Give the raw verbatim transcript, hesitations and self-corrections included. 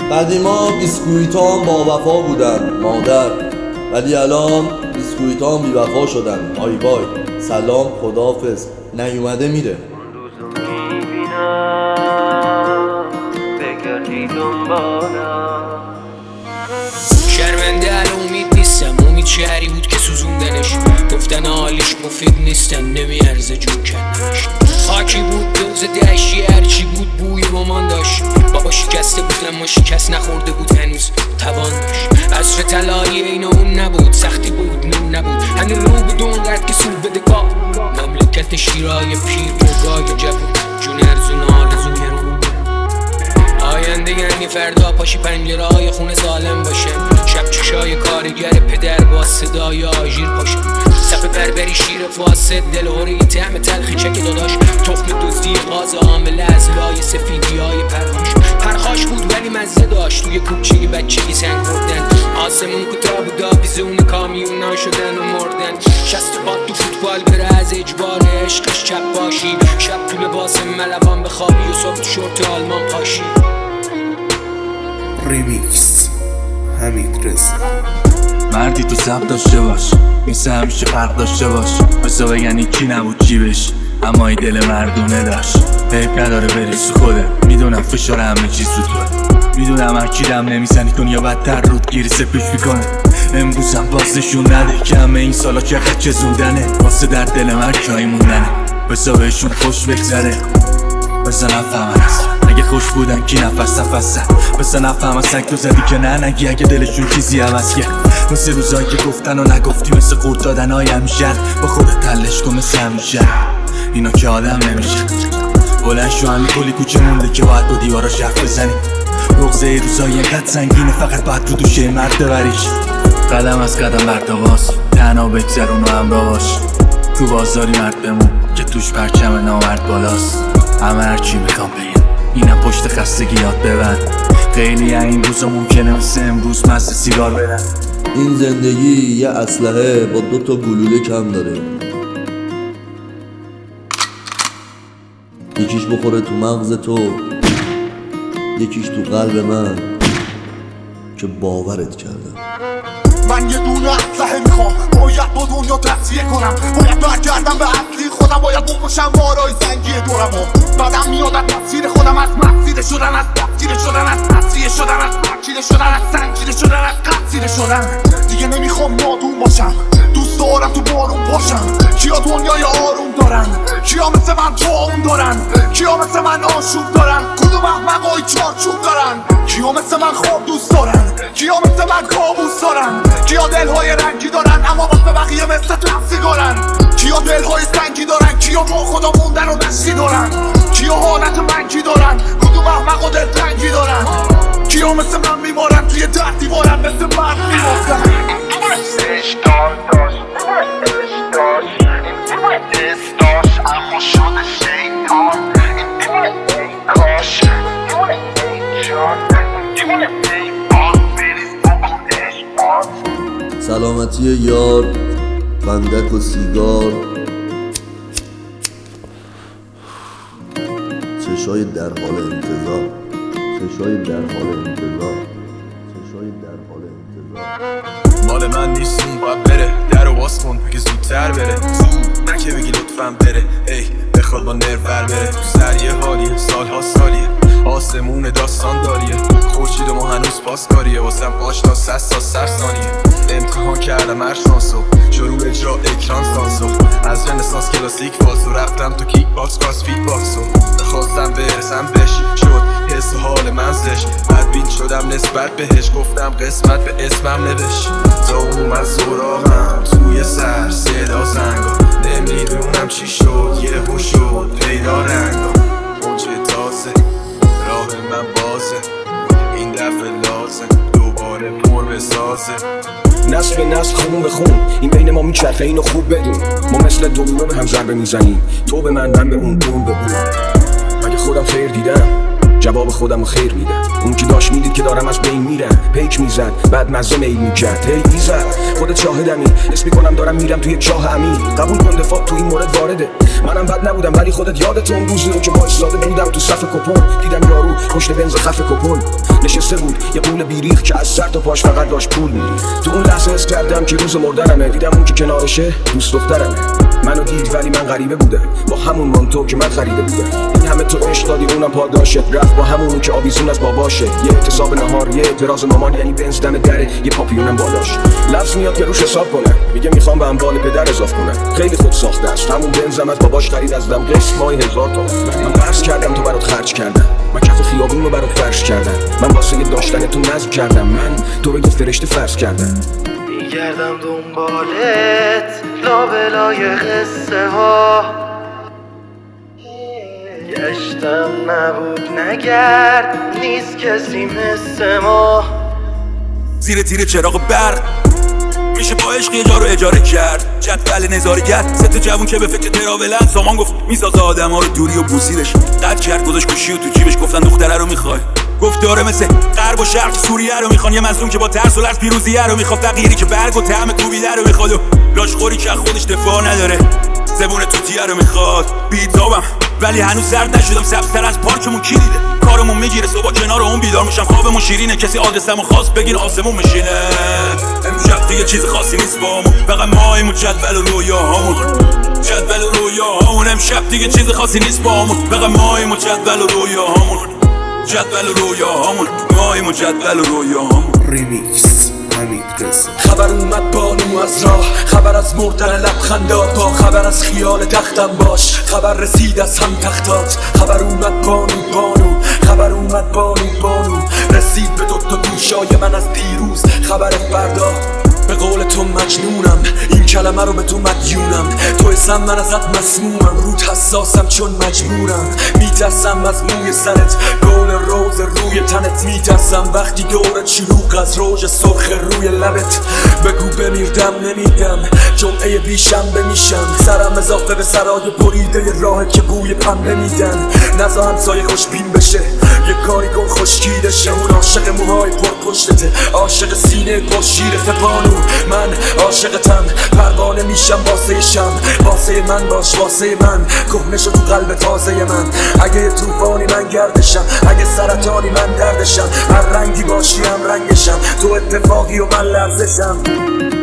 قدیما بیسکویتام با وفا بودن مادر، ولی الان بیسکویتام بی وفا شدن. بای بای، سلام، خداحافظ، نیومده میره. شرمنده الان امید نیستم، امید شهری بود که سوزوندنش، گفتن حالیش مفید نیستن، نمیارزه جون کندنش. خاکی بود دوز دشتی، هرچی بود بوی مامان داشت. بابا شکسته بود اما شکست نخورده بود، هنوز توان داشت. عصر طلایی این اون نبود، سختی بود نون نبود، هنوز رو بود اونقدر که سود بده گاه. مملکت شیرای پیر برگاه جبون، جون ارزون آرزوی رو آینده یعنی فردا پاشی پنجره های خونه ظالم باشن، شب چشای کارگر پدر با صدای آژیر پاشن، صف بربری شیر فاسد دلهوری طعم تلخی چک داداش، تخم دزدی غاز عامله از لای سفیدی های پرخاش. پرخاش بود ولی مزه داشت، توی کوچگی بچگی سنگ خوردن، آسمون کوتاه بود آویزون کامیونا شدن و مردن. شست پاد تو فوتبال بره از اجبار عشقش چپ باشی، شب تو لباس ملوان بخوابی و صبح تو شورت آلمان پاشی. ریمیکس حمید رضا. مردی تو سب داشته باش، مثل همیشه فرق داشته باش، مثل بگن کی نبود چی بش، اما ای دل مردونه داشت. حیف نداره بریز تو خوده، میدونم فشار همه چیز رو توه، میدونم هر کی دم نمیزنی دنیا بدتر رود گیری سپیش میکنه. امروزم باز نشون نده که همه این سالا چقدر چزوندنه، واسه در دل من جایی موندنه، بسا بهشون خوش بگذره، بسا نفهمن اصلا اگه خوش بودن کی نفس نفسن، بسا نفهمن سنگ تو زدی که نه نگی اگه دلشون چیزی عوض کرد. مثل روزایی که گفتن و نگفتی، مثل قورت دادن های همیشن، با خودت تلش کن مثل همیشه، اینا که آدم نمیشه. بلند شو همین کلی کوچه مونده که باید با دیواراش حرف بزنی، بغضه روزایی اینقدر سنگینه فقط باید رو دوشه مرد ببریش. قدم از قدم بردواز، تنها بگذرون و همراه باش، تو بازاری مرد بمون که توش پرچم نامرد بالاست. همه هرچی میخوام بگم اینم پشت خستگی یاد ببند، خیلی این روزا ممکنه مثل امروز مست سیگار بدن. این زندگی یه اسلحه با دو تا گلوله کم داره، یکیش بخوره تو مغز تو، یکیش تو قلب من که باورت کردم. من یه دونه اسلحه میخوام، باید با دنیا تصفیه کنم، باید برگردم به اصلی خودم، باید بکشم بارای زنگی دورمو. بعدم میاد از مسیر خودم، از مسیر شدن، از تفسیر شدن، از تصفیه شدن، از ترکیده شدن، از سنگیده شدن، از قصیده شدن. دیگه نمیخوام نادون باشم، دوست دارم تو بارون باشم. کیا دنیای آروم دارن، کیا مثل من طاعون دارن، کیا مثل من آشوب دارن، کدوم احمقای چارچوب دارن، کیا مثل من خواب دوست دارن، کیا مثل من کابوس دارن، کیا دلهای رنگی دارن اما واسه بقیه مثل تفسیگارن، کیا دلهای سنگی دارن، کیا با خدا موندن و نشی دارن، کیا حالت منکی دارن، کدوم احمق و دلتنگی دارن، کیا مثل من میمارن توی ده دیوارن مثل مرد میمارن. اما شده شیطان این کاش سلامتی یار، فندک و سیگار، چشای در حال انتظار، چشای در حال انتظار، چشای در حال انتظار. مال من نیستون باید بره، در رو باز کن بگه زودتر بره، زود نکه بگی لطفم بره، ای بخواد با نر بر بره. تو سر یه حالیه، سالها سالیه، آسمون داستان داریه، خورشید و ما هنوز پاسکاریه، واسم آشنا سست تا سر ثانیه. امتحان کردم هر شانسو، شروع اجرا اکران سانسو، از رنسانس کلاسیک فازو رفتم تو کیک باکس کاس فیت باکسو، بخواستم برسم بهش شد حس و حال منزش، بدبین شدم نسبت بهش، گفتم قسمت به اسمم نوشت، تا اومد سراغم توی سر صدا زنگا، نمیدونم چی شد یه هو شد پیدا رنگا، موج تازه راه من بازه، این دفعه لازم دوباره پر بسازه، نسل به نسل خون به خون این بین ما میچرخه اینو خوب بدون، ما مثل دومینو به هم ضربه میزنیم، تو به من من به اون اون به اون. مگه خودم خیر دیدم؟ جواب خودم خیر میدم. اون که داشت میدید که دارم از بین میرم، پیک میزد بعد مزه میل میکرد. هی ایزد خودت شاهدمی، اسم میکنم دارم میرم توی چاه عمیق. قبول کن دفاع تو این مورد وارده. منم بد نبودم ولی خودت یادت اون روزی که وایساده بودم تو صف کپون، دیدم یارو پشت بنز خف کپون نشسته بود، یه پول بیریخ که از سر تا پاش فقط داشت پول می‌ریخت. تو اون لحظه حس کردم که روز مردنمه. دیدم اون که کنارشه دوست دخترمه. منو دید ولی من غریبه بودم، با همون مانتو که من خریده بودم. این همه تو عشق دادی اونم پاداشت، رفت با همون که آویزون از باباشه. یه اعتصاب نهار، یه اعتراض مامان، یعنی بنز دم دره، یه پاپیونم بالاش. لفظ میاد که روش حساب کنه، میگه میخوام به اموال پدر اضاف کنم. خیلی خود ساخته است، همون بنزم از باباش خرید، از دم قسط ماهی هزار تومن. من قرض کردم تو برات خرج کردم، من کف خیابون رو برات فرش کردم. من واسه داشتن تو نذر کردم، من تو رو یه فرشته فرض کردم. میگردم دنبالت لابلای قصه ها، گشتم نبود نگرد، نیست کسی مثل ما. زیر تیر چراغ برق میشه با عشق یه جا رو اجاره کرد. جدول نظارگر سه تا جوون که به فکر تراولن، سامان گفت میسازه آدم ها رو دوری و بوسیدش. قد کرد گذاشت گوشی و تو جیبش، گفتن دختره رو میخوای. گفت داره مثل غرب و شرق سوریه رو میخوان. یه مظلوم که با ترس و لرز پیروزیه رو میخواد. فقیری که برگ و طعم کوبیده رو میخواد و لاشخوری که خودش دفاع نداره. زبون توتیه رو میخواد. بیتابم ولی هنوز زرد نشدم، سبزتر از پارکمون کی دیده. کارمون میگیره صبح کنار اون بیدار میشم، خوابمون شیرینه. کسی آدرسمو خواست بگین آسمون میشینه. امشب دیگه چیز خاصی نیست بامون، فقط مایمون جدول و رویاهامون. جدول و رویاهامون امشب دیگه چیز خاصی نیست بامون، فقط مایمون جدول و رویاهامون. جدول و رویاهامون مایمون جدول و رویاهامون. ریمیکس حمید رضا. خبر اومد بانو از راه، خبر از مردن لبخندات، با خبر از خیال تختم باش. خبر رسید از هم تختات، خبر اومد بانو بانو، خبر اومد بانو بانو. رسید به دوتا گوشای من از دیروز خبر فردا. به قول تو مجنونم، این کلمه رو به تو مدیونم. تو اسم من ازت مسمومم، رود حساسم چون مجبورم. میترسم از موی سرت، گل روز روی تنت. میترسم وقتی دورت شلوغ از روژ سرخ روی لبت. بگو بمیردم نمیدم، جمعه بیشنبه میشم. سرم اضافه به سرای بریده راه که بوی پنبه میدن. نزا همسایه خوشبین بشه، یه کاری کن خشکیده شه. اون عاشق موهای پر پشتته، عاشق سینه پر شیرته بانو. من عاشقتم، پروانه میشم واسه شم. واسه من باش واسه من، کهنه شو تو قلب تازه من. اگه یه توفانی من گردشم، اگه سرطانی من دردشم. هر رنگی باشی هم رنگشم، تو اتفاقی و من لرزشم.